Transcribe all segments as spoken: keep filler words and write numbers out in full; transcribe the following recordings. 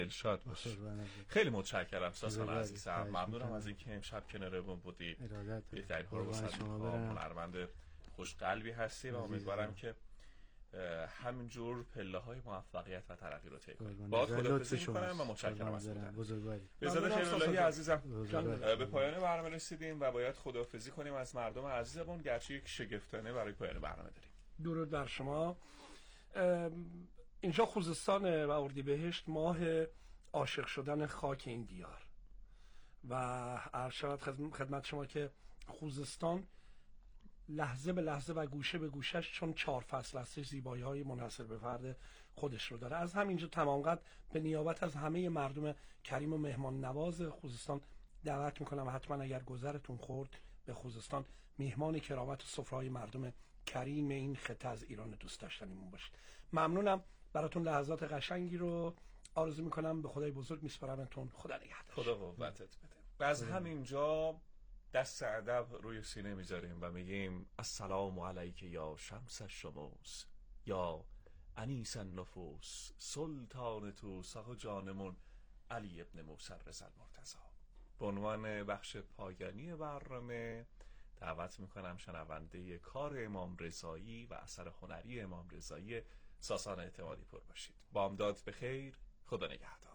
شاد باش. خیلی متشکرم ساسان عزیزم، ممنونم از اینکه امشب کنارمون بودی. بهترین ها رو بسید هنرمند خوش قلبی هستی و امیدوارم که همینجور پله های موفقیت و ترقی رو طی کنیم. با خداحافظی می‌کنم و متشکرم از بودن. بزرگواری خیراللهی عزیزم، به پایان برنامه رسیدیم و باید خداحافظی کنیم از مردم عزیزمون، گرچه یک شگفتانه برای پایان برنامه داریم. درود بر شما. اینجا خوزستان و اردیبهشت ماه عاشق شدن خاک این دیار و عرض شود خدمت شما که خوزستان لحظه به لحظه و گوشه به گوشش چون چهار فصل هستش زیبایی های منحصر به فرد خودش رو داره. از همینجا تمام قد به نیابت از همه مردم کریم و مهمان نواز خوزستان دعوت میکنم و حتما اگر گذرتون خورد به خوزستان میهمان کرامت و سفره‌های مردم کریم این خطه از ایران دوست داشتنیمون باشید. ممنونم براتون، لحظات قشنگی رو آرزو میکنم. به خدای بزرگ میسپارمتون. خدا نگهدار. خدا قوتت بده. و از همینجا دست ادب روی سینه میذاریم و میگیم السلام علیک یا شمس الشموس یا انیس النفوس سلطان تو ساق جانمون علی ابن موسی رضا المرتضی. به عنوان بخش پایانی برنامه دعوت میکنم شنونده کار امام رضایی و اثر هنری امام رضایی ساسان اعتمادی پور باشید. بامداد بخیر. خدا نگهدار.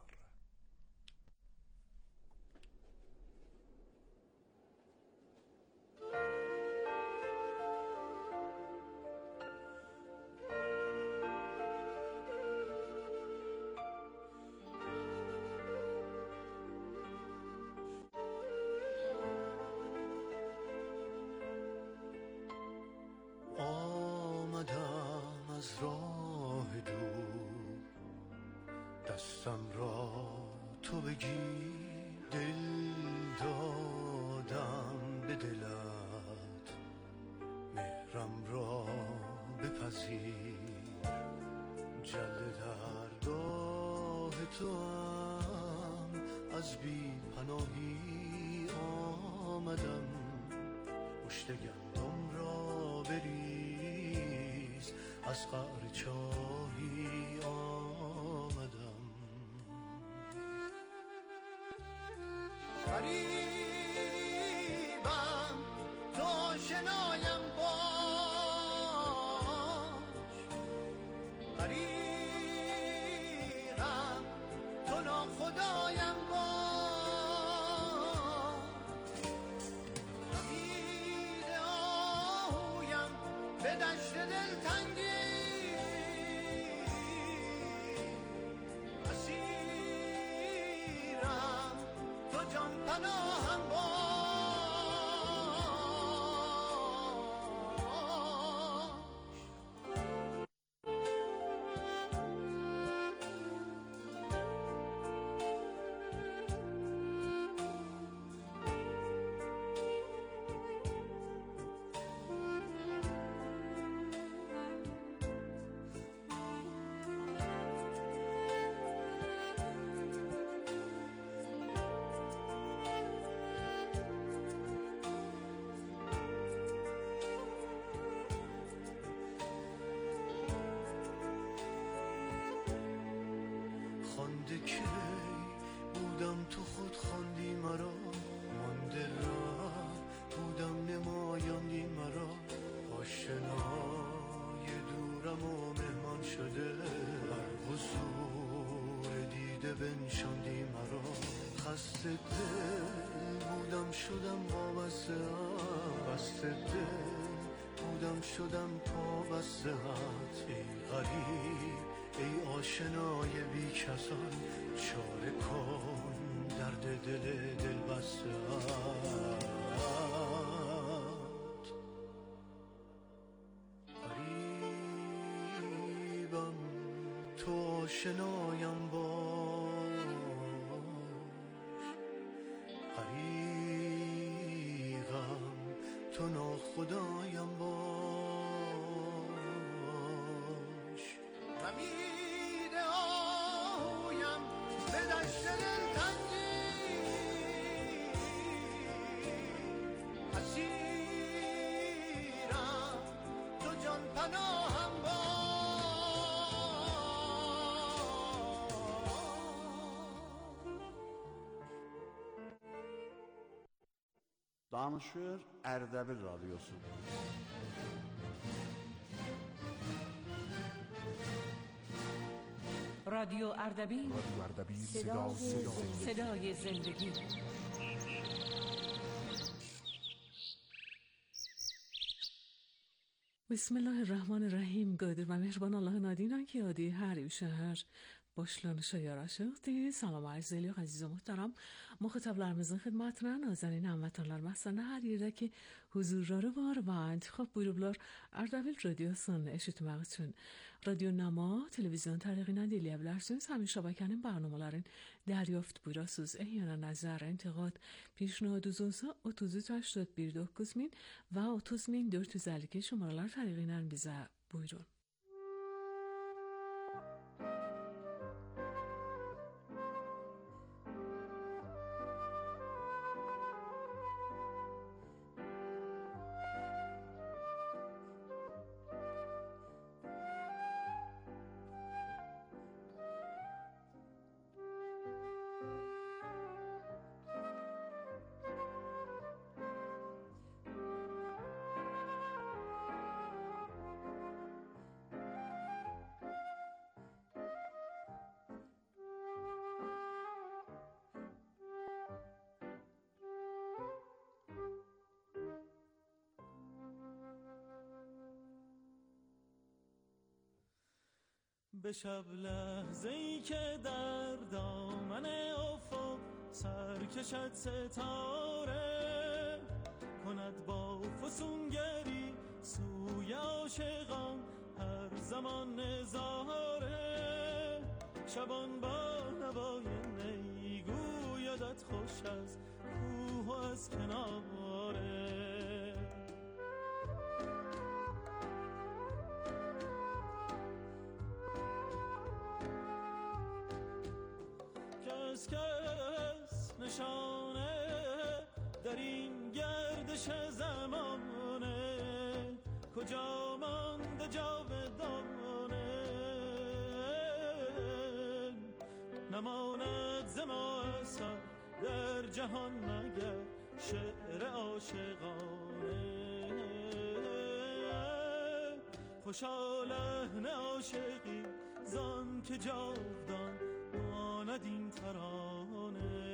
آمدم از راه دور، دستم را تو بگیر، دل دادم به دلت، مهرم را بپذیر. جلد درگاه توام، از بی پناهی آمدم، پشت گندم را بریز، از قعر چاهی آمدم. غریبم تو آشنایم باش، غریقم تو ناخدایم باش. امید آهویم به دشت دلتنگی، اسیرم تو جان پناهم باش. خانده کی بودم تو خود خواندی مرا، مانده را بودم نمایاندی مرا. آشنای دورم و مهمان شده، بر حضور دیده بنشاندی مرا. خسته دل بودم شدم وابسته، بسته دل بودم شدم پابسته. ای غریب ای آشنای بی کسان، چاره کن درد دل دل بسته. غریبم تو آشنایم باش، غریقم تو ناخدایم باش. امید آهویم به دشت دلتنگی، اسیرم تو جان پناهم باش. Danışır Ərdəbil Radyosu. رادیو اردبیل، رادیو اردبیل، صدای, صدای, صدای زندگی. بسم الله الرحمن الرحیم. قادر و مهربان الله نادینان که یادی هر شهر başlarını yaraşıqdır. Salam arz edirik əziz və möhtərəm müxatablarımızın xidmətinə, nazanin həmvətənlər məsələn hər yerdə ki huzurları var və intikhab buyurublar Ərdəbil Radiosu'nu eşitmək üçün. Radionama, televizyon tərəqindən dinləyə bilərsiniz. Həmin şəbəkənin bərnamələrin dəryafت buyurasınız. Ehyana nəzər, intiqad, پیشنهاد olsa otuz üç هشتاد و یک dokuz min və otuz min dörd yüz əlli iki şumaralar tərəqindən bizə buyurun. به شب لحظه ای که در دامن افق سر کشد ستاره کند با فسونگری سوی عاشقان هر زمان نظاره شبان با نوای نی گویدت خوش از کوه و از کناره کس کس نشانه در این گردش زمانه کجا مانده جاودانه نماند ز ما اثر در جهان مگر شعر عاشقانه خوشا لحن عاشقی زان که جاودان ماند این ترانه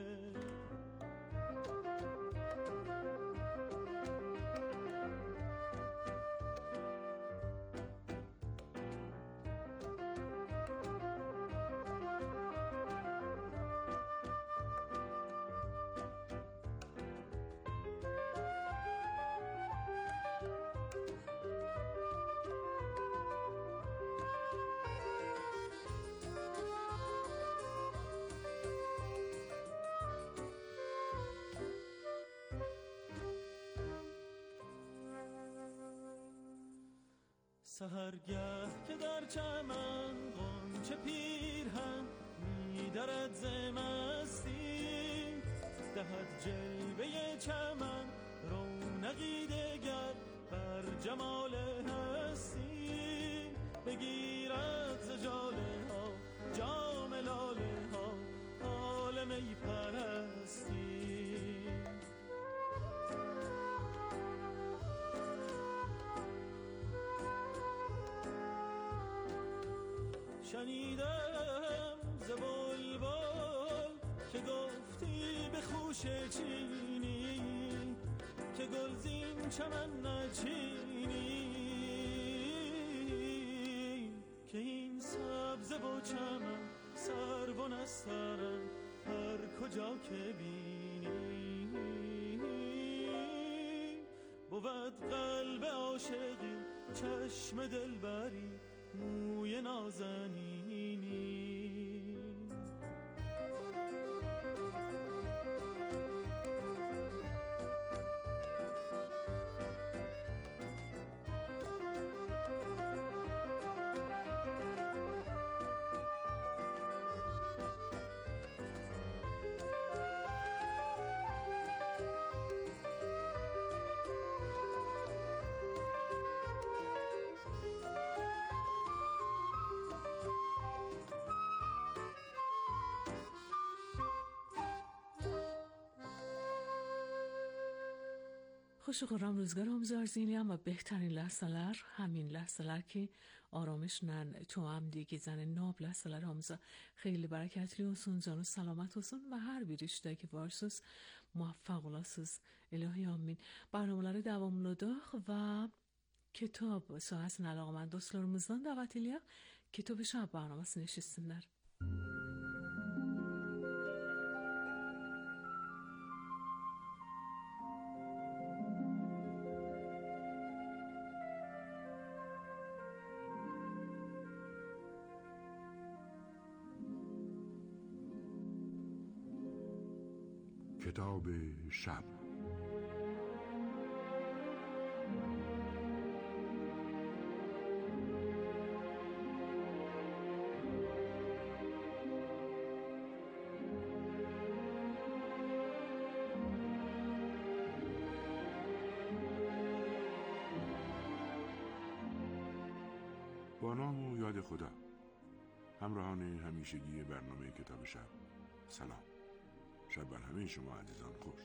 سحرگه که در چمن غنچه پیرهن می‌درد ز مستی دهد جلوه چمن رونقی دگر بر جمال هستی بگیرد ز ژاله ها جام لاله ها حال می پرستی شنیدم ز بلبل که گفتی به خوش چینی که گل زین چمن نچینی که این سبز و چمن سرو و نسترن هر کجا که بینی بود قلب عاشقی چشم دلبری موی نازنینی خوش و خورم روزگار آموزار زینیم و بهترین لحظه‌lar همین لحظه‌lar که آرامشنن تو هم دیگه زن ناب لحظه‌lar آموزا خیلی برکتلی olsun canı selamet olsun ve her bir işte ki varsınız muvaffak olasınız الهی آمین. برنامه‌ları devamlı da ve kitap sahasına alakalı dostlarımızdan davet ediyor. Kitabı şab barnamasını eşitsinler. کتاب شب. با نام و یاد خدا. همراهان همیشگی برنامه کتاب شب، سلام. شب بر همه شما عزیزان خوش.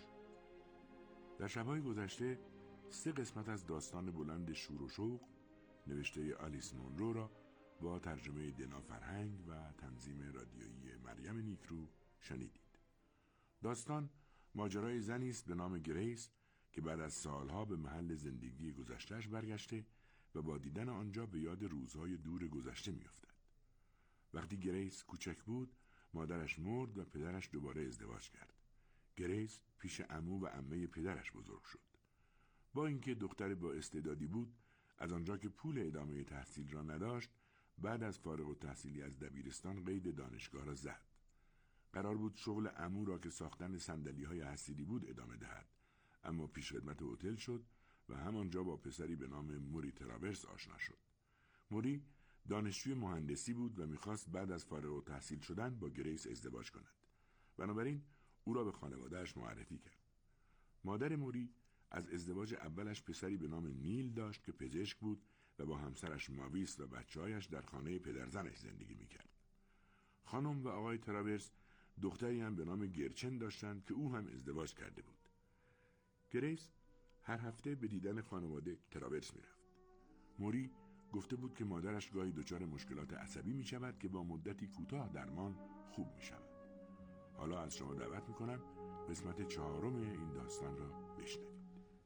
در شب‌های گذشته سه قسمت از داستان بلند شور و شوق نوشته آلیس مونرو را با ترجمه دنا فرهنگ و تنظیم رادیویی مریم نیکرو شنیدید. داستان ماجرای زنی است به نام گریس که بعد از سالها به محل زندگی گذشته‌اش برگشته و با دیدن آنجا به یاد روزهای دور گذشته می‌افتد. وقتی گریس کوچک بود، مادرش مرد و پدرش دوباره ازدواج کرد. گریس پیش عمو و عمه پدرش بزرگ شد. با اینکه دختر با استعدادی بود، از آنجا که پول ادامه تحصیل را نداشت، بعد از فارغ التحصیلی از دبیرستان قید دانشگاه را زد. قرار بود شغل عمو را که ساختن صندلی‌های حصیری بود ادامه دهد، اما پیشخدمت هتل شد و همانجا با پسری به نام موری تراورس آشنا شد. موری دانشجوی مهندسی بود و میخواست بعد از فارغ التحصیل شدن با گریس ازدواج کند. بنابراین او را به خانواده‌اش معرفی کرد. مادر موری از ازدواج اولش پسری به نام نیل داشت که پزشک بود و با همسرش ماویس و بچه‌هایش در خانه پدرزنش زندگی میکرد. خانم و آقای تراورس دختری هم به نام گرچن داشتند که او هم ازدواج کرده بود. گریس هر هفته به دیدن خانواده تراورس میرفت. موری گفته بود که مادرش گاهی دچار مشکلات عصبی می شود که با مدتی کوتاه درمان خوب می شود. حالا از شما دعوت می کنم قسمت چهارم این داستان را بشنوید.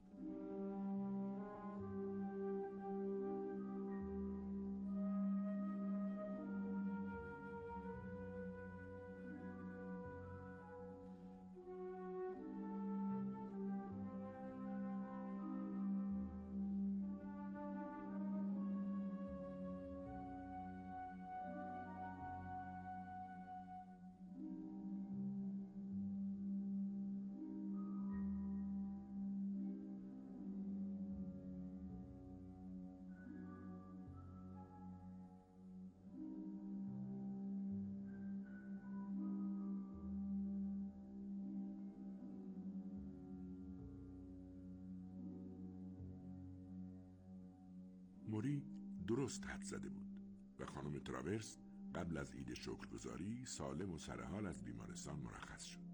موری درست حد زده بود و خانم تراورس قبل از عید شکرگزاری سالم و سرحال از بیمارستان مرخص شد.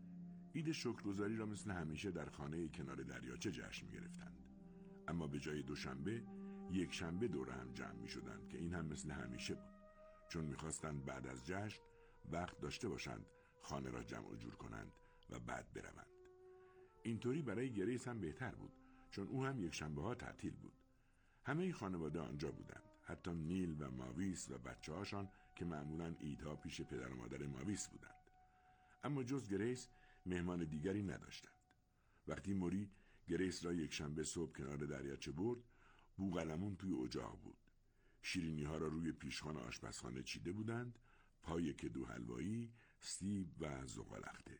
عید شکرگزاری را مثل همیشه در خانه کنار دریاچه جشن می گرفتند، اما به جای دوشنبه یک شنبه دور هم جمع می شدند که این هم مثل همیشه بود، چون می خواستند بعد از جشن وقت داشته باشند خانه را جمع و جور کنند و بعد بروند. اینطوری برای گریس هم بهتر بود، چون او هم یک شنبه ها تعطیل بود. همه خانواده آنجا بودند، حتی نیل و ماویس و بچه هاشان که معمولاً عیدها پیش پدر و مادر ماویس بودند. اما جز گریس مهمان دیگری نداشتند. وقتی موری گریس را یک شنبه صبح کنار دریاچه برد، بوقلمون توی اجاق بود. شیرینی ها را روی پیشخوان آشپزخانه چیده بودند، پای کدو حلوایی، سیب و زغالخته.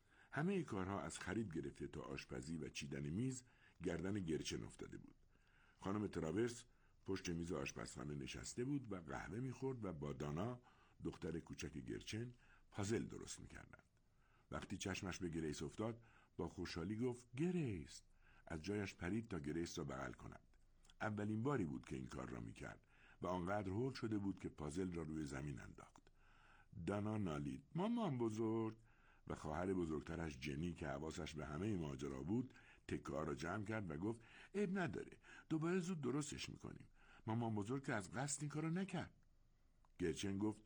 همه کارها از خرید گرفته تا آشپزی و چیدن میز گردن گرچن افتاده بود. خانم تراورس پشت میز آشپزخانه نشسته بود و قهوه میخورد و با دانا دختر کوچک گرچن پازل درست میکردند. وقتی چشمش به گریس افتاد با خوشحالی گفت گریس. از جایش پرید تا گریس را بغل کند. اولین باری بود که این کار را میکرد و آنقدر هول شده بود که پازل را روی زمین انداخت. دانا نالید مامان بزرگ و خواهر بزرگترش جنی که حواسش به همه ماجرا بود تکه ها را جمع کرد و گفت عیب نداره، دوباره زود درستش میکنیم. مامان بزرگ که از قصد این کارو نکرد. گرچن گفت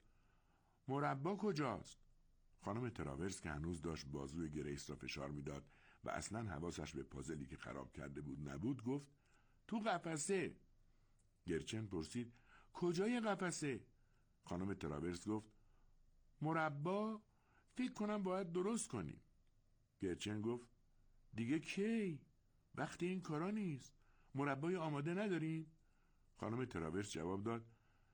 مربا کجاست؟ خانم تراورس که هنوز داشت بازوی گریس را فشار میداد و اصلا حواسش به پازلی که خراب کرده بود نبود گفت تو قفسه. گرچن پرسید کجای قفسه؟ خانم تراورس گفت مربا؟ فکر کنم باید درست کنیم. گرچن گفت دیگه کی؟ وقتی این کارا نیست. مربای آماده ندارین؟ خانم تراورس جواب داد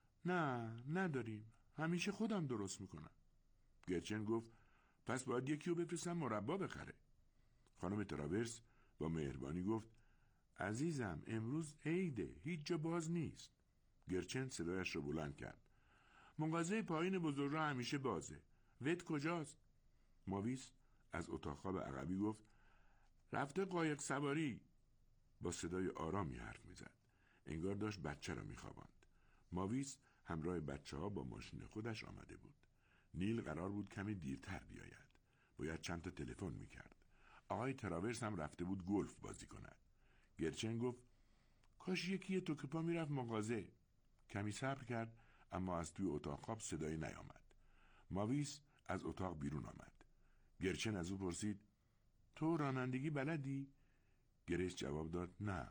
نه نداریم، همیشه خودم درست میکنم. گرچن گفت پس باید یکی رو بفرستم مربا بخره. خانم تراورس با مهربانی گفت عزیزم امروز عیده، هیچ جا باز نیست. گرچن صدایش رو بلند کرد مغازه پایین بزرگ را همیشه بازه. وت کجاست؟ ماویس از اتاق خواب عقبی گفت رفته قایق سواری. با صدای آرامی حرف میزد، انگار داشت بچه را میخواباند. ماویس همراه بچه ها با ماشین خودش آمده بود. نیل قرار بود کمی دیرتر بیاید، باید چند تا تلفن میکرد. آقای تراورس هم رفته بود گلف بازی کند. گرچن گفت کاش یکی تو که پا میرفت مغازه. کمی صبر کرد اما از توی اتاق خواب صدایی نیامد. ماویس از اتاق بیرون آمد. گرچن از او پرسید تو رانندگی بلدی؟ گریس جواب داد نه.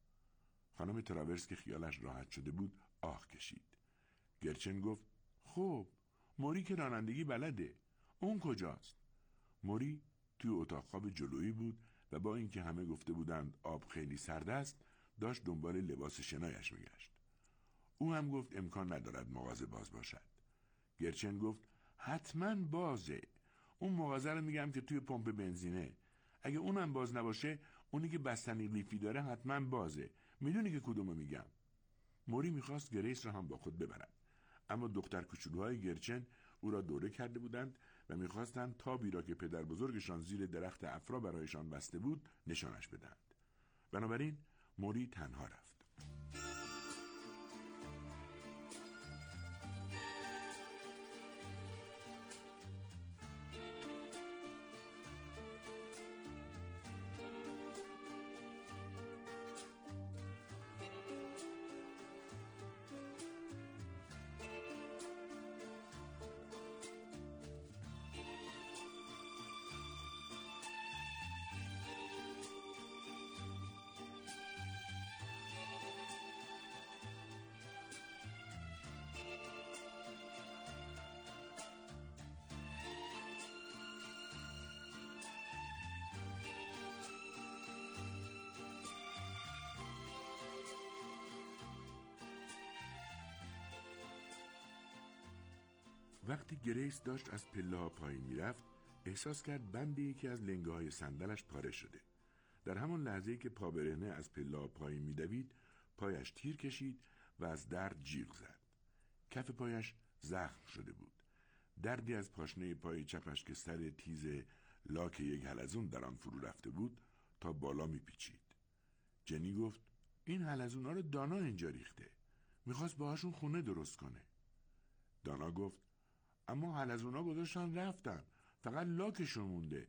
خانم تراورس که خیالش راحت شده بود آه کشید. گرچن گفت خب موری که رانندگی بلده، اون کجاست؟ موری توی اتاق خواب جلویی بود و با اینکه همه گفته بودند آب خیلی سرد است داشت دنبال لباس شنایش میگشت. او هم گفت امکان ندارد مغازه باز باشد. گرچن گفت حتما بازه. اون مغازه رو میگم که توی پمپ بنزینه. اگه اونم باز نباشه اونی که بستنی لیفی داره حتما بازه. میدونی که کدومو میگم؟ موری میخواست گریس را هم با خود ببرد، اما دختر کوچولوهای گرچن او را دوره کرده بودند و میخواستند تابی را که پدر بزرگشان زیر درخت افرا برایشان بسته بود نشانش بدهند. بنابراین موری تنها رفت. وقتی گریس داشت از پله ها پایین میرفت احساس کرد بند یکی از لنگه های صندلش پاره شده. در همان لحظه‌ای که پا برهنه از پله ها پایین میدوید پایش تیر کشید و از درد جیغ زد. کف پایش زخم شده بود. دردی از پاشنه پای چپش که سر تیز لاک یک حلزون در آن فرو رفته بود تا بالا میپیچید. جنی گفت این حلزونا رو دانا اینجا ریخته، میخواست باهاشون خونه درست کنه. دانا گفت اما حلزونا گذاشتن رفتن، فقط لاکشون مونده.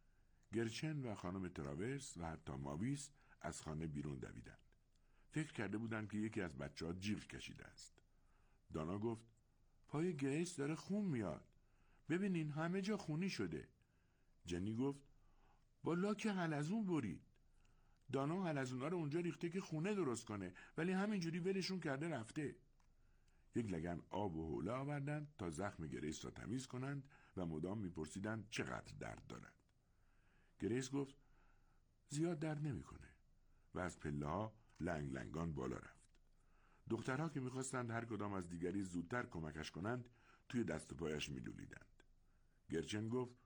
گرچن و خانم تراورس و حتی ماویس از خانه بیرون دویدند. فکر کرده بودند که یکی از بچه ها جیغ کشیده است. دانا گفت پای گریس داره خون میاد، ببینین همه جا خونی شده. جنی گفت با لاک حلزون برید. دانا حلزونا رو اونجا ریخته که خونه درست کنه ولی همینجوری ولشون کرده رفته. یک لگن آب و حوله آوردند تا زخم گریس را تمیز کنند و مدام میپرسیدند چقدر درد دارد. گریس گفت زیاد درد نمیکنه و از پله ها لنگ لنگان بالا رفت. دخترها که میخواستند هر کدام از دیگری زودتر کمکش کنند توی دست و پایش میلولیدند. گرچن گفت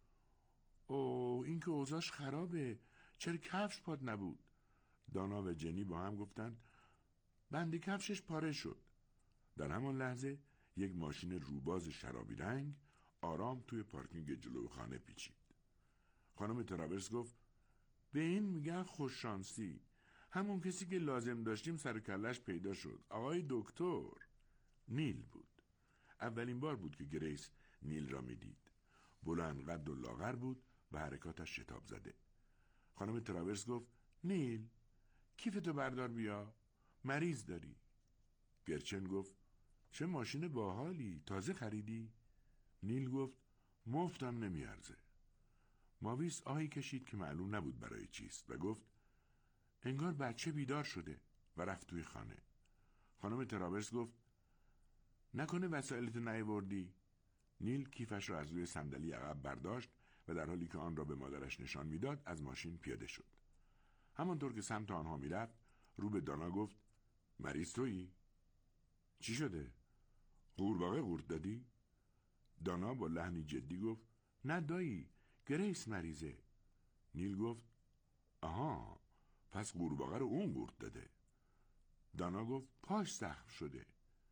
اوه این که اوضاعش خرابه، چرا کفش پات نبود؟ دانا و جنی با هم گفتند بند کفشش پاره شد. در همان لحظه یک ماشین روباز شرابی رنگ آرام توی پارکینگ جلوی خانه پیچید. خانم تراورس گفت به این میگن خوششانسی، همون کسی که لازم داشتیم سر کلش پیدا شد، آقای دکتر. نیل بود. اولین بار بود که گریس نیل را میدید. بلند قد و لاغر بود و حرکاتش شتاب زده. خانم تراورس گفت نیل کیفتو بردار بیا، مریض داری. گرچن گفت چه ماشین باحالی، تازه خریدی؟ نیل گفت مفتم نمیارزه. ماویس آهی کشید که معلوم نبود برای چیست و گفت انگار بچه بیدار شده و رفت توی خانه. خانم تراورس گفت نکنه وسایلتو نیاوردی؟ نیل کیفش را از روی صندلی عقب برداشت و در حالی که آن را به مادرش نشان میداد از ماشین پیاده شد. همانطور که سمت آنها میرفت رو به دانا گفت مریض تویی؟ چی شده؟ قورباغه قورت دادی؟ دانا با لحنی جدی گفت نه دایی، گریس مریضه. نیل گفت آها، پس قورباغه رو اون قورت داده. دانا گفت پاش زخم شده.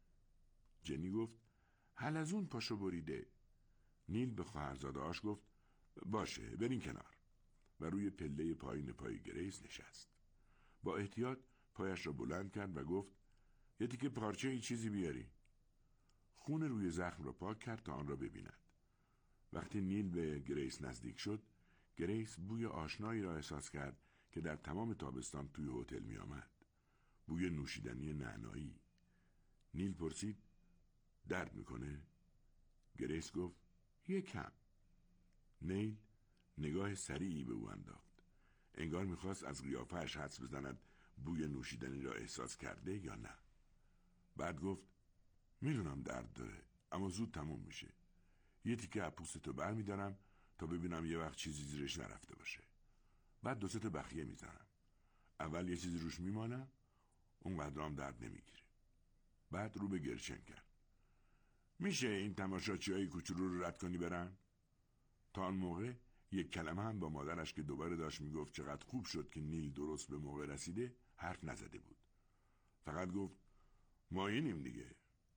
جنی گفت حلزون پاشو بریده. نیل به خواهرزاده آش گفت باشه برین کنار و روی پله پایین پای گریس نشست. با احتیاط پایش را بلند کرد و گفت یه تیکه پارچه ای چیزی بیاری. خون روی زخم را پاک کرد تا آن را ببیند. وقتی نیل به گریس نزدیک شد، گریس بوی آشنایی را احساس کرد که در تمام تابستان توی هتل می آمد. بوی نوشیدنی نعنایی. نیل پرسید درد میکنه؟ گریس گفت یه کم. نیل نگاه سریعی به او انداخت. انگار میخواست از قیافه‌اش حدس بزند بوی نوشیدنی را احساس کرده یا نه. بعد گفت میدونم درد داره اما زود تموم میشه. یه تیکه از پوستتو بر میدارم تا ببینم یه وقت چیزی زیرش نرفته باشه. بعد دو سه تا بخیه میزنم. اول یه چیزی روش میمانم، اون قدرام درد نمیگیره. بعد رو به گرچن کرد. میشه این تماشاچیای کوچولو رو رد کنی برن؟ تا آن موقع یک کلمه هم با مادرش که دوباره داشت میگفت چقدر خوب شد که نیل درست به موقع رسیده حرف نزده بود. فقط گفت ما اینیم دیگه.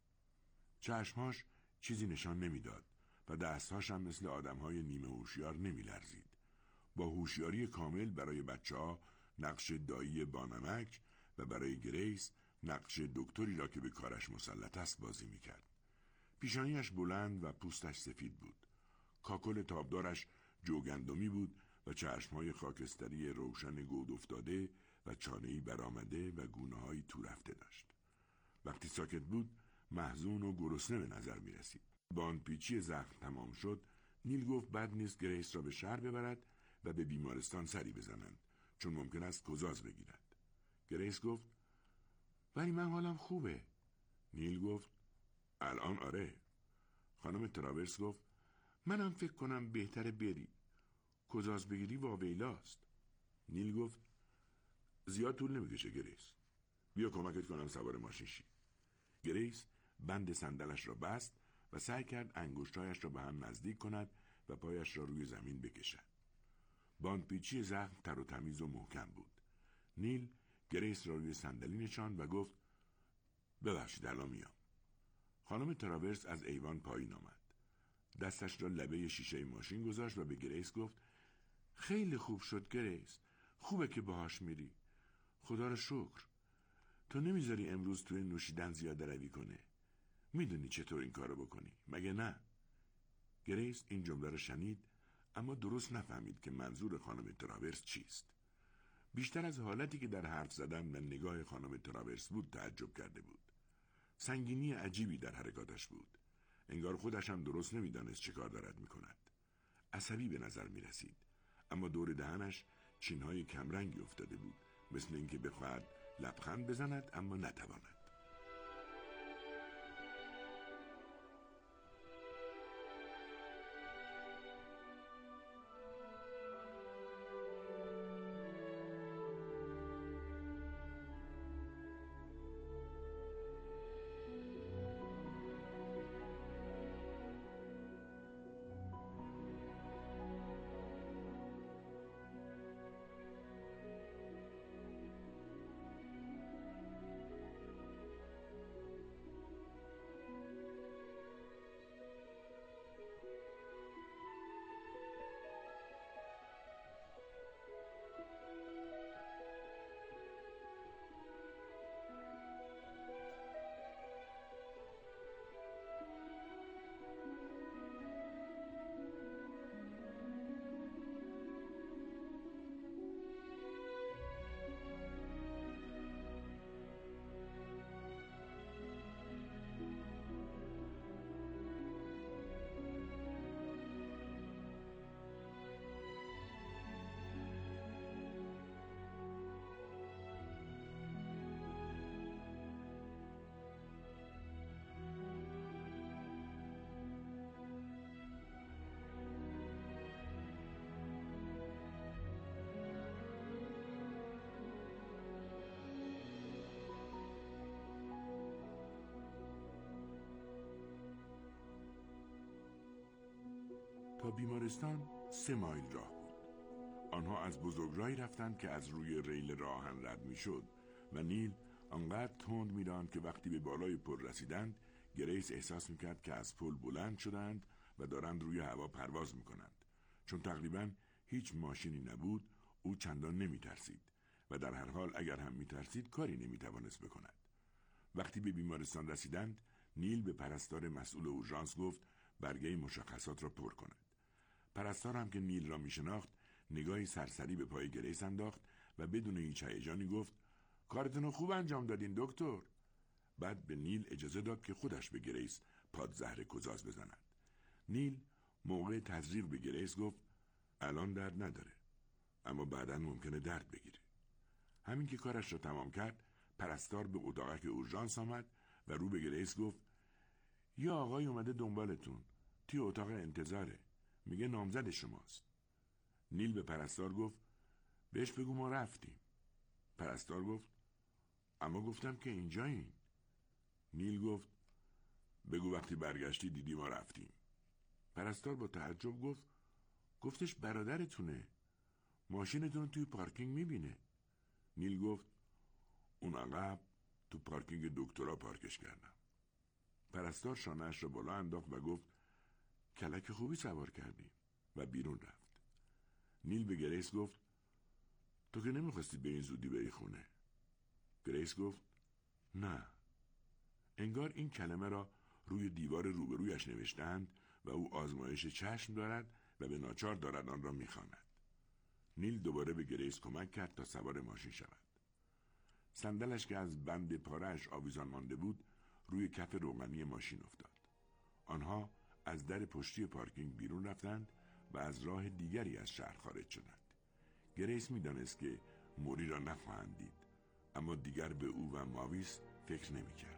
چشمهاش چیزی نشان نمیداد و دستهاش هم مثل آدمهای نیمه هوشیار نمیلرزید. با هوشیاری کامل برای بچه‌ها نقش دایی بانمک و برای گریس نقش دکتری را که به کارش مسلط است بازی میکرد. پیشانیش بلند و پوستش سفید بود. کاکل تابدارش جوگندمی بود و چشمهای خاکستری روشن گود افتاده و چانه‌ای برآمده و گونه‌هایی تو رفته داشت. وقتی ساکت بود محزون و گرسنه به نظر می رسید. با آن پیچی زخم تمام شد، نیل گفت بد نیست گریس را به شهر ببرد و به بیمارستان سری بزنند چون ممکن است گزاز بگیرد. گریس گفت ولی من حالم خوبه. نیل گفت الان آره. خانم تراورس گفت منم فکر کنم بهتره بری. گزاز بگیری واویلاست. نیل گفت زیاد طول نمیکشه گریس. بیا کمکت کنم سوار ماشین شی. گریس بند صندلش را بست و سعی کرد انگشتایش را به هم نزدیک کند و پایش را روی زمین بکشد. باندپیچی زخم تر و تمیز و محکم بود. نیل گریس را روی صندلی نشاند و گفت ببخشید الان میام. خانم تراورس از ایوان پایین آمد. دستش را لبه شیشه ماشین گذاشت و به گریس گفت خیلی خوب شد گریس. خوبه که باهاش میری. خدا را شکر. تو نمیذاری امروز توی نوشیدن زیاده روی کنه. میدونی چطور این کارو بکنی مگه نه؟ گریس این جمله را شنید اما درست نفهمید که منظور خانم تراورس چیست. بیشتر از حالتی که در حرف زدن و نگاه خانم تراورس بود تعجب کرده بود. سنگینی عجیبی در حرکاتش بود. انگار خودش هم درست نمیدانست چه کار دارد میکند. عصبی به نظر میرسید اما دور دهنش چینهای کمرنگی افتاده بود، مثل اینکه بخواهد لبخند بزند اما نتواند. تا بیمارستان سه مایل راه بود. آنها از بزرگراهی رفتند که از روی ریل راهن رد میشد و نیل آنقدر تند میراند که وقتی به بالای پل رسیدند گریس احساس میکرد که از پل بلند شدند و دارند روی هوا پرواز میکنند. چون تقریباً هیچ ماشینی نبود او چندان نمیترسید و در هر حال اگر هم میترسید کاری نمیتوانست بکند. وقتی به بیمارستان رسیدند نیل به پرستار مسئول اورژانس گفت برگه مشخصات را پر کند. پرستار هم که نیل را میشناخت نگاهی سرسری به پای گریس انداخت و بدون هیچ هیجانی گفت کارتون رو خوب انجام دادین دکتر. بعد به نیل اجازه داد که خودش به گریس پادزهر گزاز بزند. نیل موقع تزریق به گریس گفت الان درد نداره اما بعداً ممکنه درد بگیره. همین که کارش را تمام کرد پرستار به اتاقک اورژانس آمد و رو به گریس گفت یه آقای اومده دنبالتون توی اتاق انتظاره، میگه نامزد شماست. نیل به پرستار گفت بهش بگو ما رفتیم. پرستار گفت اما گفتم که اینجایین. نیل گفت بگو وقتی برگشتی دیدی ما رفتیم. پرستار با تعجب گفت گفتش برادرتونه، ماشینتون توی پارکینگ میبینه. نیل گفت اون عقب تو پارکینگ دکترا پارکش کردم. پرستار شانه‌اش را بالا انداخت و گفت کلک خوبی سوار کردیم و بیرون رفت. نیل به گریس گفت تو که نمیخواستی به این زودی بری خونه. گریس گفت نه. انگار این کلمه را روی دیوار روبرویش نوشتند و او آزمایش چشم دارد و به ناچار دارد آن را میخواند. نیل دوباره به گریس کمک کرد تا سوار ماشین شود. صندلش که از بند پاره‌اش آویزان مانده بود روی کف روغنی ماشین افتاد. آنها از در پشتی پارکینگ بیرون رفتند و از راه دیگری از شهر خارج شدند. گریس می‌دانست که موری را نخواهند دید اما دیگر به او و ماویس فکر نمی‌کرد.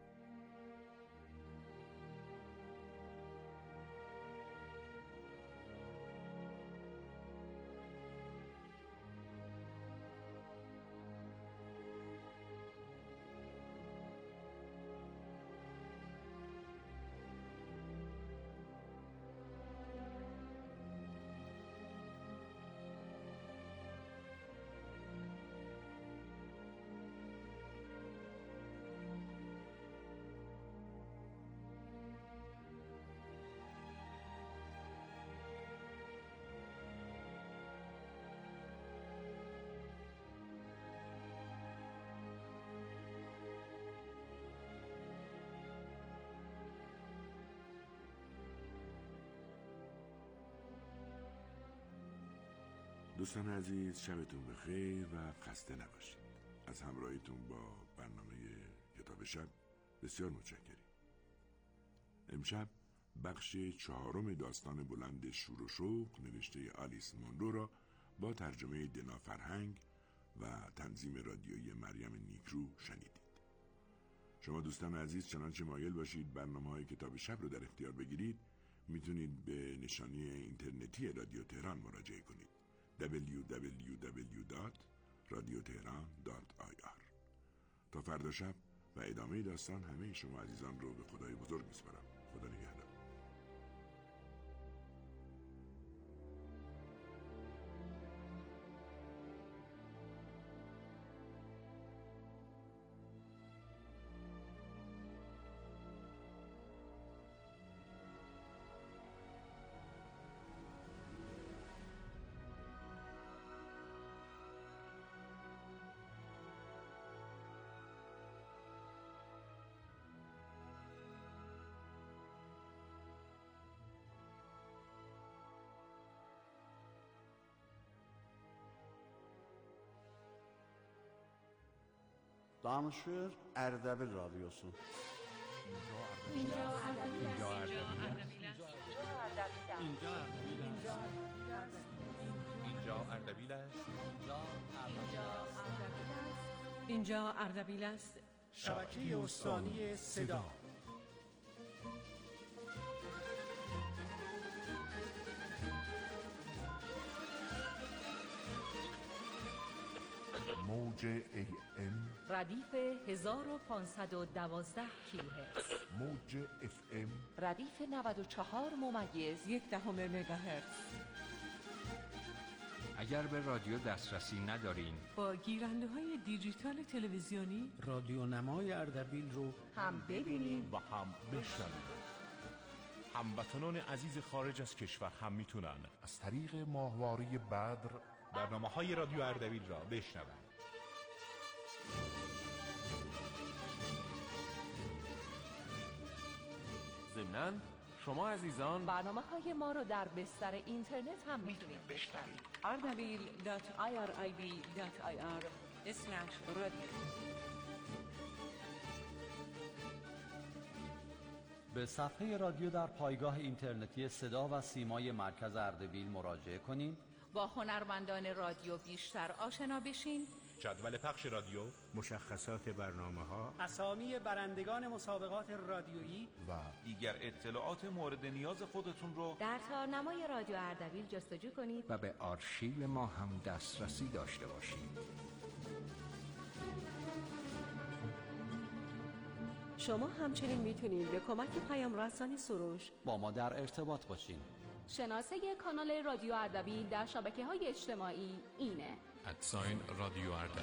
دوستان عزیز شبتون بخیر و خسته نباشید. از همراهیتون با برنامه کتاب شب بسیار متشکریم. امشب بخش چهارم داستان بلند شور و شوق نوشته آلیس مونرو را با ترجمه دنا فرهنگ و تنظیم رادیویی مریم نیکرو شنیدید. شما دوستان عزیز چنانچه مایل باشید برنامه‌های کتاب شب رو در اختیار بگیرید میتونید به نشانی اینترنتی رادیو تهران مراجعه کنید دبلیو دبلیو دبلیو دات رادیو تهران دات آی آر. تا فردا شب و ادامه داستان همه شما عزیزان رو به خدای بزرگ میسپارم. خدا نگهدار. Danışır Erdebil Radyosu. اینجا اردبیل اینجا اردبیل است. اینجا اردبیل است. شبکه استانی صدا. موج ای ام ردیف هزار و پانصد و دوازده کیلوهرتز. موج اف ام ردیف نود و چهار ممیز یک دهم مگاهرتز. اگر به رادیو دسترسی ندارین، با گیرنده های دیجیتال تلویزیونی رادیو نمای اردبیل رو هم ببینید و هم بشنوید. هموطنان عزیز خارج از کشور هم میتونن از طریق ماهواره بدر برنامه های رادیو اردبیل را بشنوند. ضمناً شما عزیزان برنامه های ما رو در بستر اینترنت هم میتونید بشنوید. اردبیل دات آی آر آی بی دات آی آر اسلش رادیو. به صفحه رادیو در پایگاه اینترنتی صدا و سیمای مرکز اردبیل مراجعه کنید. با هنرمندان رادیو بیشتر آشنا بشین. جدول پخش رادیو، مشخصات برنامه‌ها، اسامی برندگان مسابقات رادیویی و دیگر اطلاعات مورد نیاز خودتون رو در تارنمای رادیو اردبیل جستجو کنید و به آرشیو ما هم دسترسی داشته باشید. شما همچنین میتونید به کمک پیام رسانی سروش با ما در ارتباط باشین. شناسه کانال رادیو اردبیل در شبکه‌های اجتماعی اینه: ادساین رادیو اردبیل.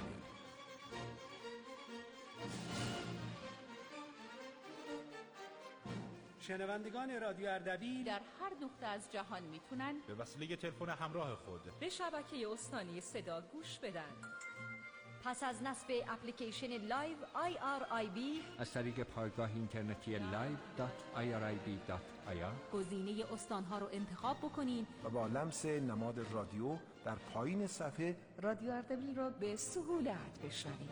شنوندگان رادیو اردبیل در هر نقطه از جهان میتونن به وسیله تلفن همراه خود به شبکه استانی صدا گوش بدن. پس از نصب اپلیکیشن لایو آی آر آی بی از طریق پایگاه اینترنتی لایو دات آی آر آی بی دات آی آر گزینه استانها رو انتخاب بکنین و با لمس نماد رادیو در پایین صفحه رادیو اردبیل رو به سهولت بشنوید.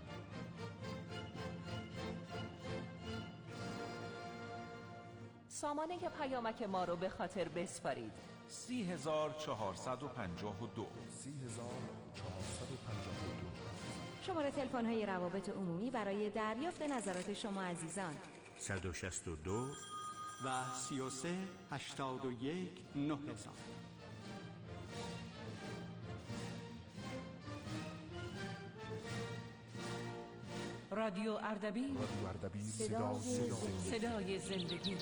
سامانه پیامک ما رو به خاطر بسپارید: سی هزار چهارصد و پنجاه و دو سی هزار چهارصد و پنجاه و دو. شماره تلفن های روابط عمومی برای دریافت نظرات شما عزیزان: صد و شصت و دو و سی و سه هشتاد و یک نه هزار. رادیو اردبیل، رادیو اردبیل، صدا صدای زندگی.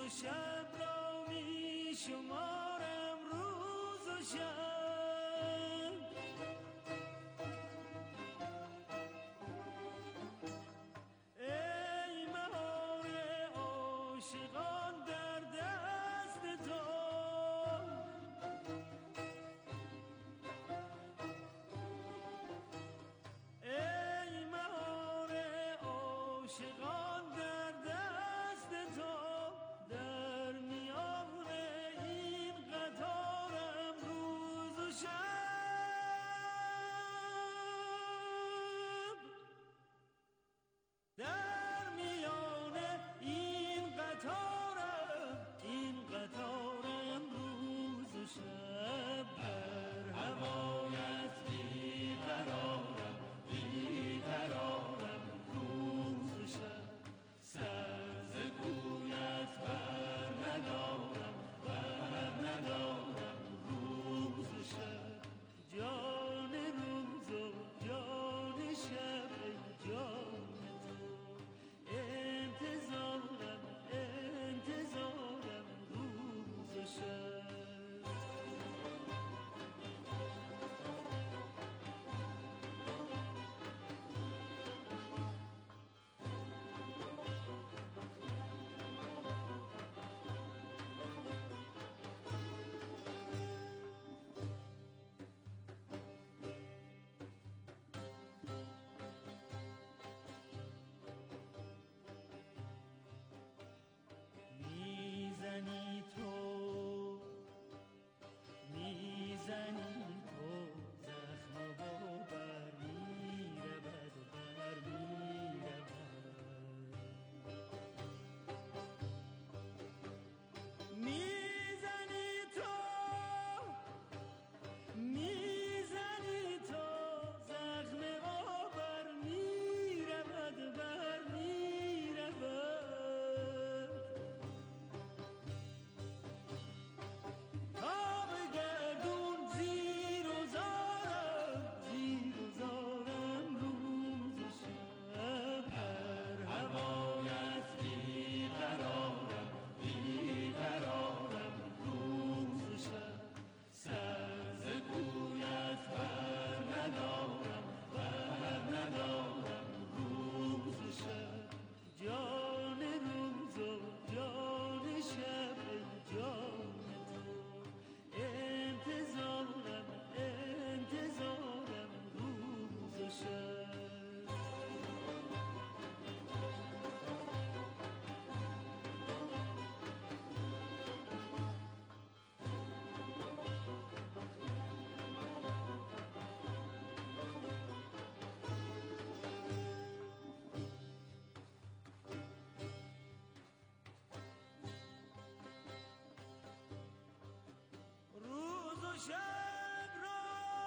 شب را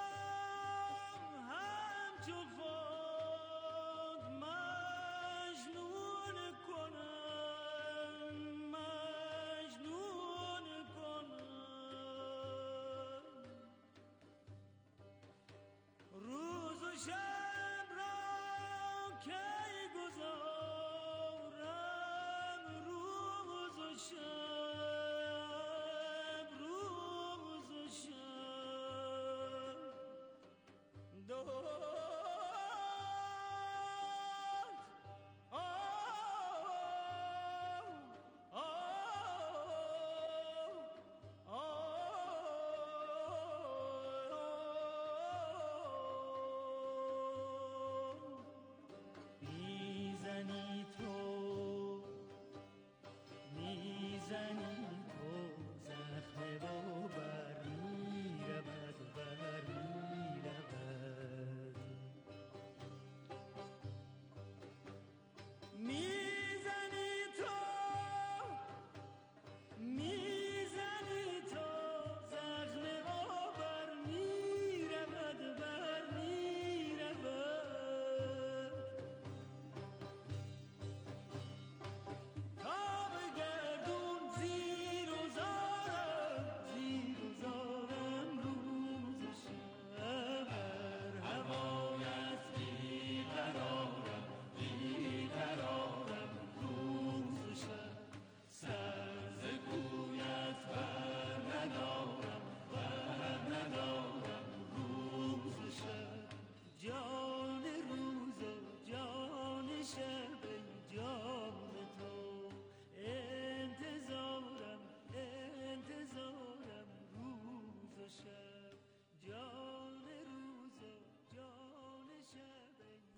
همچو خود مجنون کنم مجنون کنم روز و شب را کی گذارم روز و شب Oh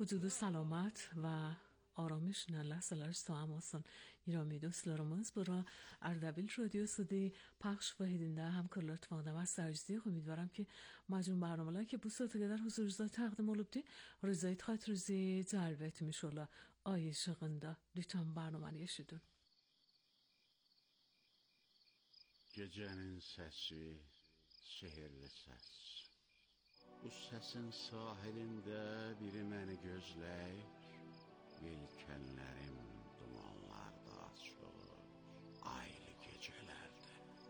huzurda salomat ve aramış ləhzələr sağlam olsun. İrami dostlarımız, bura Ardabil Radyosu'da پخش vahidində همکارlar tvanada və sərcizdik. Ümidvaram ki, məcmum برنامه‌lar ki bu saata qədər huzurunuzda təqdim olubdu. Rızayet xatirinizi cəlb etmiş ola. Ay ışığında lütfen برنامəni eşidin. Gecenin sesi, sehirli ses. Bu sesin sahilinde biri məni gözləyir. Yelkenlerim dumanlarda açılır, aylı gecelerde.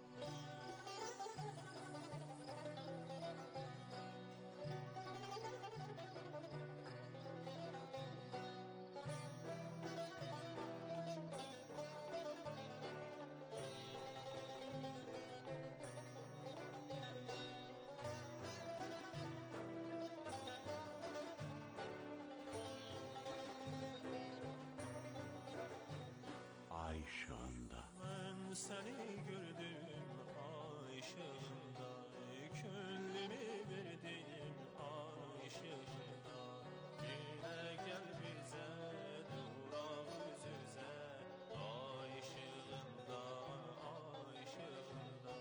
Ben seni gördüm ay ışığında, gönlümü verdim ay ışığında. Yine gel bize durak yüz yüze, ay ışığında, ay ışığında.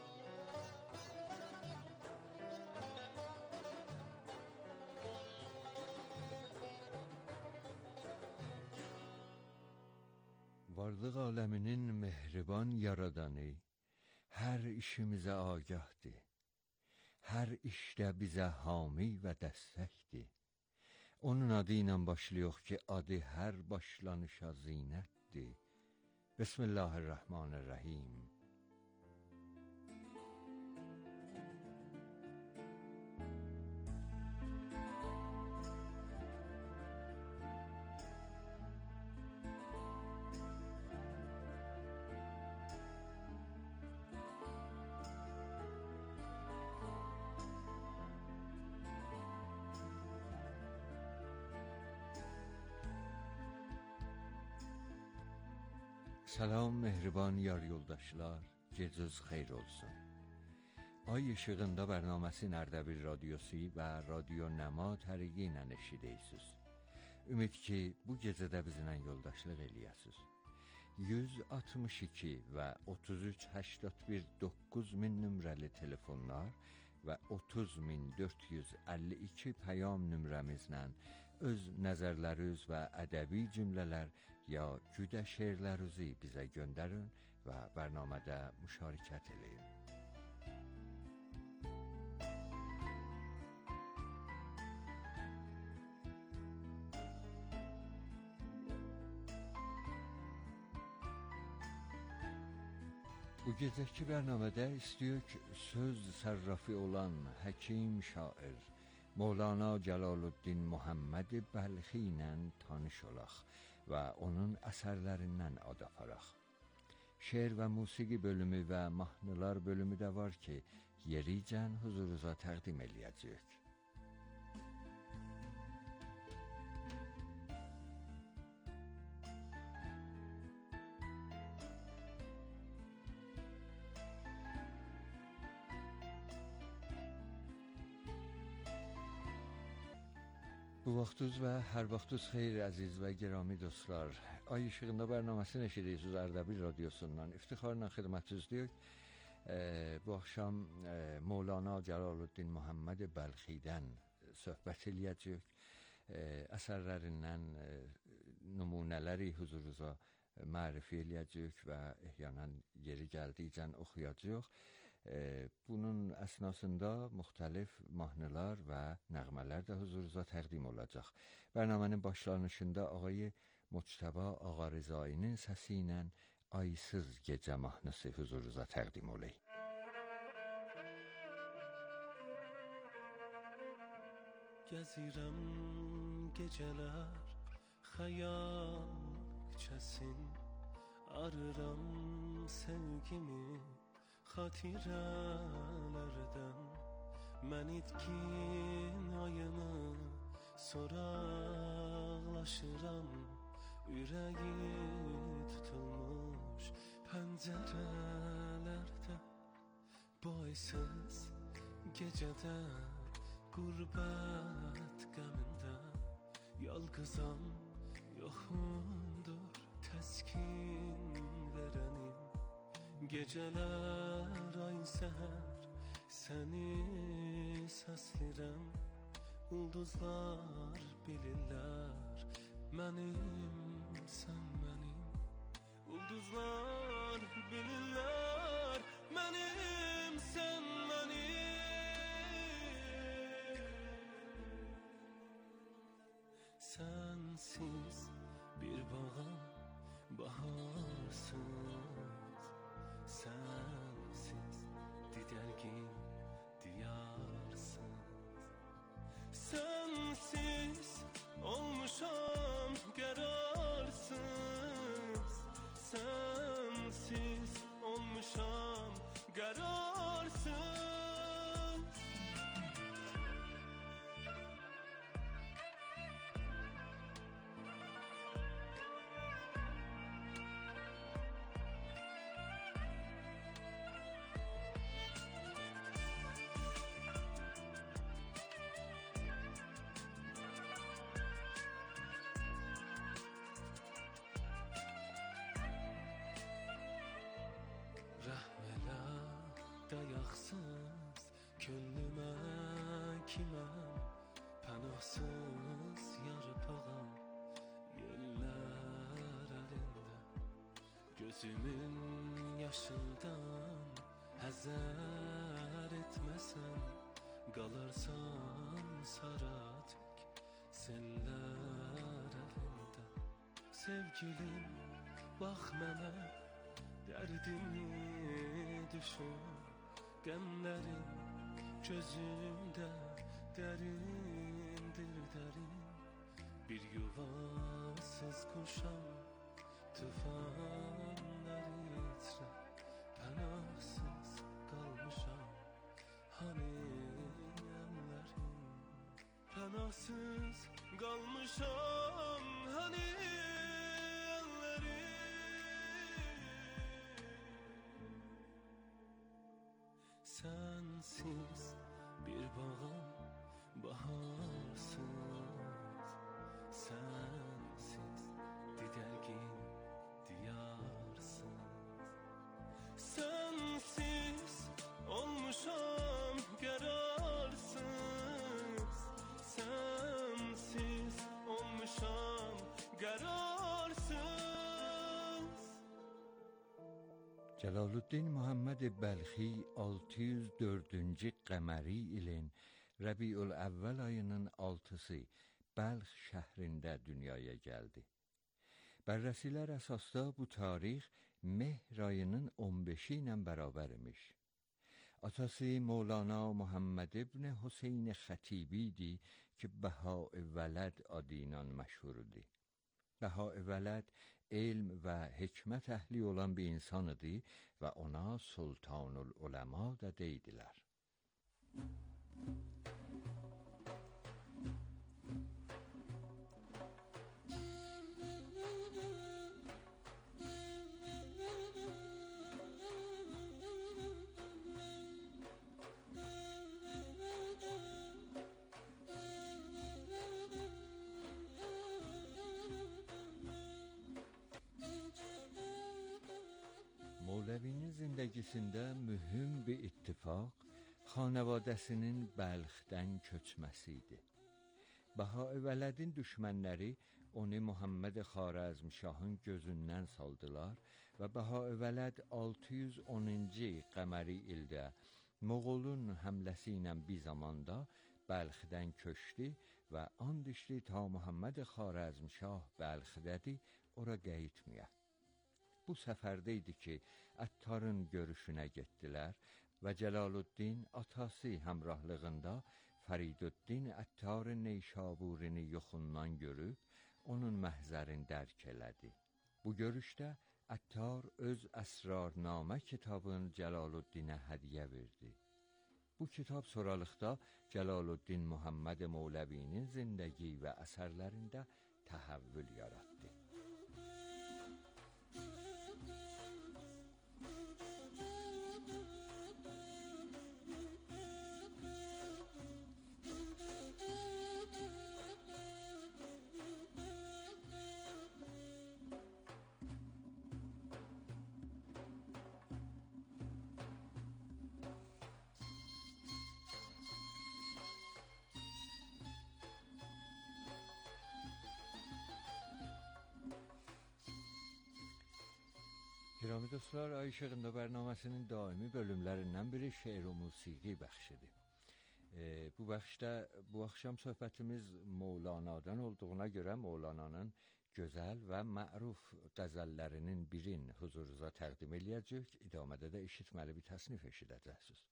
Varlıq aləminin mehriban yaradanı hər işimizə agahdır. Hər işdə bizə hami və dəstəkdir. Onun adı ilə başlayıq ki, adı hər başlanışa zinətdir. Bismillahirrahmanirrahim. Salam mehriban yar yoldaşlar, gecəniz xeyir olsun. Ay ışığında bərnaməsin Ardabil Radyosu və Radio Nəma təriqi ilə eşidirsiniz. Ümid ki, bu gecədə bizimlə yoldaşlıq eləyəsiniz. yüz altmış iki və otuz üç səksən bir doqquz min nömrəli telefonlar və otuz min dörd yüz əlli iki pəyam nömrəmizlə öz nəzərləriniz və ədəbi cümlələr ya güdə şeirlərinizi bizə göndərin və bərnamədə müşarikət edin. Bu gecəki bərnamədə istəyək söz sərrafi olan həkim şair Mevlana Cəlaluddin Muhammed Bəlxi ilə tanış olaq və onun əsərlərindən ad aparaq. Şeir və musiqi bölümü və mahnılar bölümü də var ki, yericən huzurunuza təqdim eləyəcəyik. Bu vaxtınız və hər vaxtınız xeyir əziz və gərami dostlar. Ay ışığında bərnaməsini eşidirsiniz Ardabil Radyosundan. İftixarla xidmətinizdəyik. E, bu axşam e, Mevlana Cəlaluddin Muhammed Bəlxidən söhbət eləyəcəyik. E, əsərlərindən e, nümunələri huzurunuza mərifə eləyəcəyik və ehyanən yeri gəldikcə oxuyacağıq. Ee, bunun əsnasında müxtəlif mahnılar və nəğmələr də huzurunuza təqdim olacaq. Bərnamənin başlanışında ağayı Muçtəba Ağa Rizayinin səsi ilə Aysız Gecə mahnısı huzurunuza təqdim olay. Gəzirəm gecələr xəyal çəsin, arıram sevgimi xatirələrdən. Mən itkin ayını soraqlaşıram, ürəyi tutulmuş pəncərələrdə. Boysuz gecədə, qürbət qəmində, Yalgızam yoxundur təskin verənim. Geceler ayın seher seni səslirəm. Ulduzlar bilirlər mənim, sən mənim. Ulduzlar bilirlər mənim, sən mənim. Sensiz bir bağam baharsız. Sensiz didergin diyarsız. Sensiz olmuşam kararsız. Sensiz olmuşam kararsız. Dayaksız könlüme kimem, pənahsız yarpağım yeller elinde. Gözümün yaşından həzər etmesen, qalarsan saratik seller elinde. Sevgilim bak mənə, dərdimi düşün. Gemlerin gözümde derindir derin. Bir yuvasız kuşam tufanlar itre. Pənahsız kalmışam hani ellerim. Pənahsız kalmışam hani sensiz bir bağım baharsız. Sensiz didergin diyarsız. Sensiz olmuşam kararsız. Sensiz olmuşam kararsız. Cəlaluddin Muhammed Bəlxi altı yüz dördüncü qəməri ilin Rəbiül Əvvəl ayının altısı Bəlx şəhrində dünyaya gəldi. Bərrəsilər əsasda bu tarix Mehr ayının on beşi ilə bərabər imiş. Atası Mevlana Muhammed ibn Hüseyin Xətibi idi ki, Bəha-i Vələd adı ilə məşhurdur. Bəha-i Vələd elm və hikmət əhli olan bir insan idi və ona Sultanul Uləma da deydilər. Mevlevinin zindəgisində mühüm bir ittifaq xanəvadəsinin Bəlxdən köçməsi idi. Bəha-i Vələdin düşmənləri onu Muhammed Xarəzmşahın gözündən saldılar və Bəha-i Vələd altı yüz onuncu qəməri ildə Moğolun həmləsi ilə bir zamanda Bəlxdən köçdü və and içdi ta Muhammed Xarəzmşah Bəlxdədir, ora qayıtmaya. Bu səfərdə idi ki, Əttarın görüşünə getdilər və Cəlaluddin atası həmrahlığında Fəriduddin Əttar Neyshaburini yoxundan görüb, onun məhzərini dərk elədi. Bu görüşdə Əttar öz əsrarnamə kitabını Cəlaluddinə hədiyyə verdi. Bu kitab sonralıqda Cəlaluddin Muhammed Mevlevinin zindəgi və əsərlərində təhəvvül yaratdı. Kıymetli dostlar, Ay Işığında bərnaməsinin daimi bölümlərindən biri şeir və musiqi bəxşidir. E, bu bəxşdə bu axşam söhbətimiz Mevlana'dan olduğuna görə Mevlana'nın gözəl və məruf qəzəllərinin birin huzurunuza təqdim eləyəcək. İdamədə də eşitməli bir təsnif eşidəcəksiniz.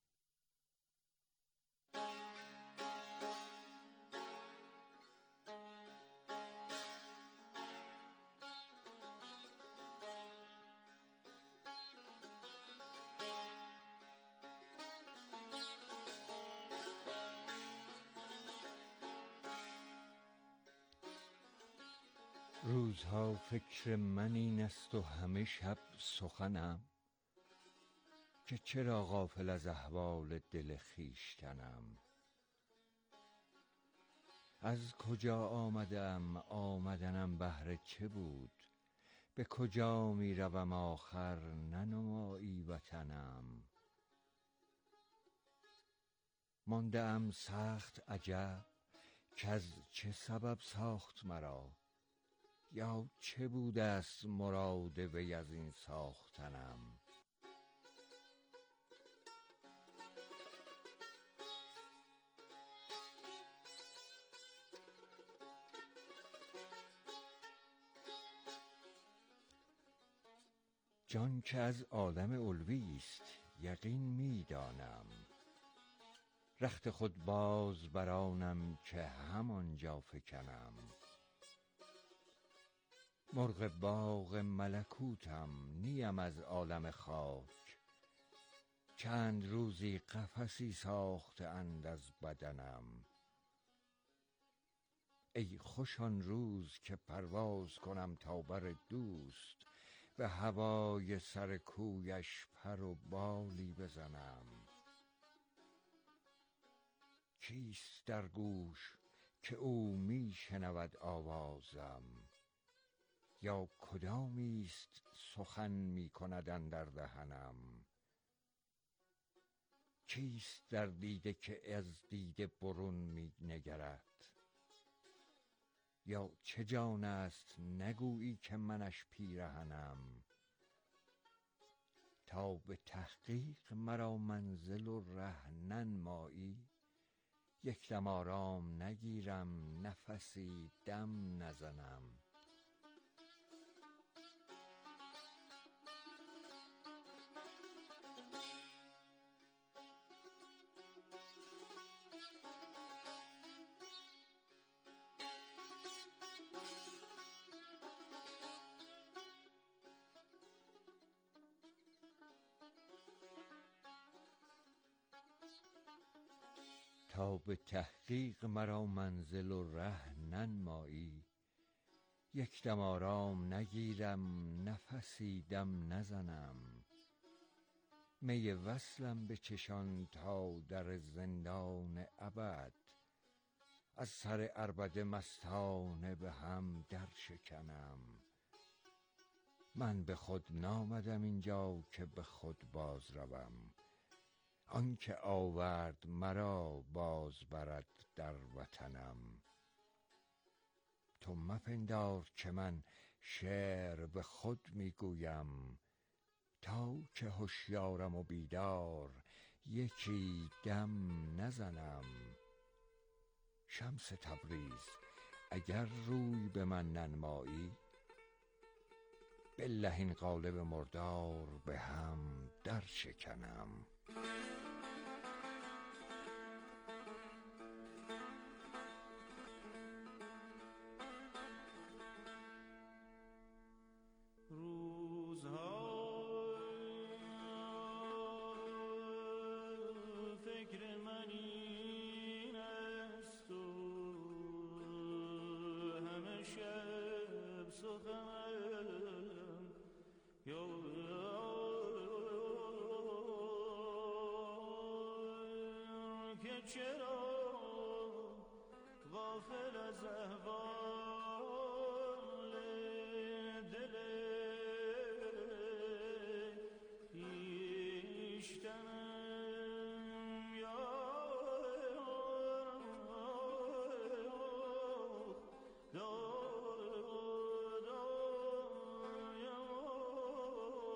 روزها فکر من این است و همه شب سخنم که چرا غافل از احوال دل خویشتنم. از کجا آمدم آمدنم بهر چه بود، به کجا می روم آخر ننمایی وطنم. مانده ام سخت عجب که از چه سبب ساخت مرا، یا چه بوده است مراد وی از این ساختنم. جان که از عالم علوی است یقین می دانم، رخت خود باز برانم که همانجا فکنم. مرغ باغ ملکوتم نیم از عالم خاک، چند روزی قفسی ساخته اند از بدنم. ای خوش آن روز که پرواز کنم تا بر دوست، به هوای سر کویش پر و بالی بزنم. کیست در گوش که او می شنود آوازم، یا کدامیست سخن می کند اندر دهنم. کیست در دیده که از دیده برون می نگرد، یا چه جان است نگویی که منش پیرهنم. تا به تحقیق مرا منزل و ره ننمایی، یک دم آرام نگیرم نفسی دم نزنم. تا به تحقیق مرا منزل و ره ننمایی، یک دم آرام نگیرم نفسی دم نزنم. می وصلم به چشان تا در زندان ابد، از سر عربده مستانه به هم در شکنم. من به خود نامدم اینجا که به خود باز روم، آنکه آورد مرا باز برد در وطنم. تو مپندار که من شعر به خود میگویم، تا که هوشیارم و بیدار یکی دم نزنم. شمس تبریز اگر روی به من ننمایی، بالله این قالب مردار به هم در شکنم. چرا غافل از احوال دل خویشتنم. یا دا دا یا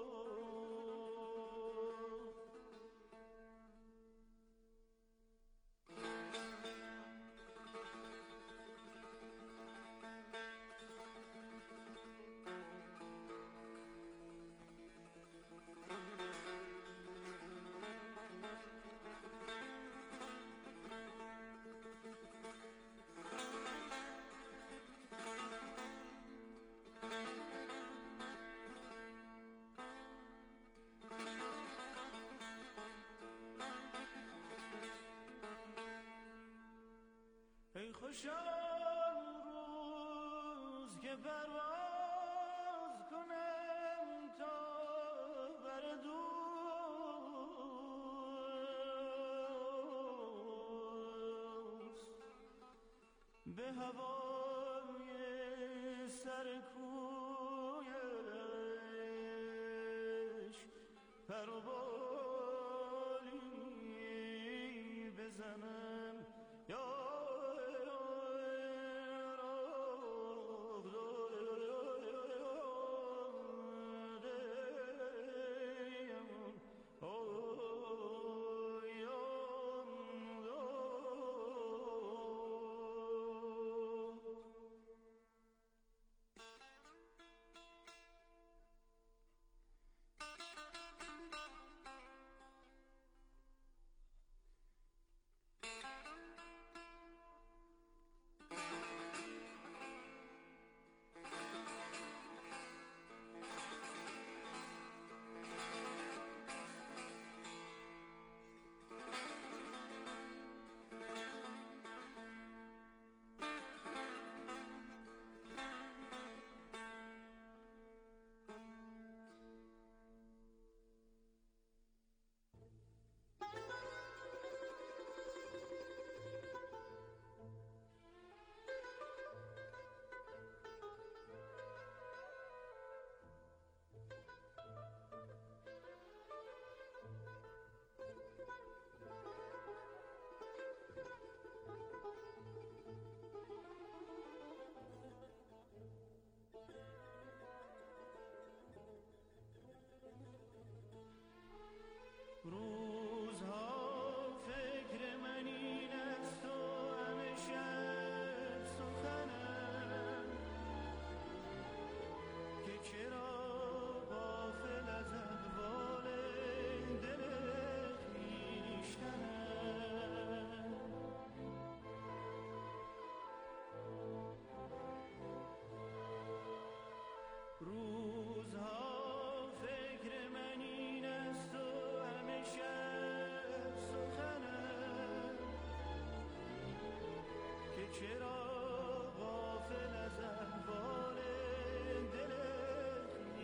خوش آن روز که پرواز کنم تا بر دوست به هوای سرکویش پر و بالی بزنم.